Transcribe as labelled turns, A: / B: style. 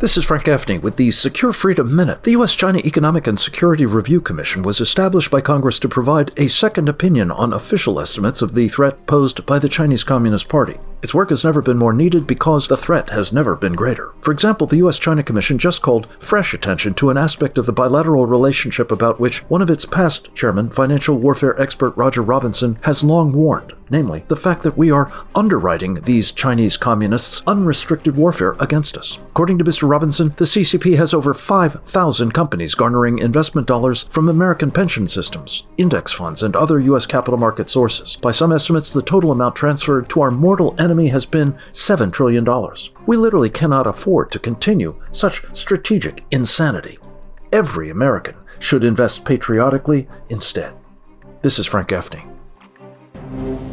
A: This is Frank Gaffney with the Secure Freedom Minute. The U.S.-China Economic and Security Review Commission was established by Congress to provide a second opinion on official estimates of the threat posed by the Chinese Communist Party. Its work has never been more needed because the threat has never been greater. For example, the U.S.-China Commission just called fresh attention to an aspect of the bilateral relationship about which one of its past chairmen, financial warfare expert Roger Robinson, has long warned, namely the fact that we are underwriting these Chinese communists' unrestricted warfare against us. According to Mr. Robinson, the CCP has over 5,000 companies garnering investment dollars from American pension systems, index funds, and other U.S. capital market sources. By some estimates, the total amount transferred to our mortal enemy has been $7 trillion. We literally cannot afford to continue such strategic insanity. Every American should invest patriotically instead. This is Frank Gaffney.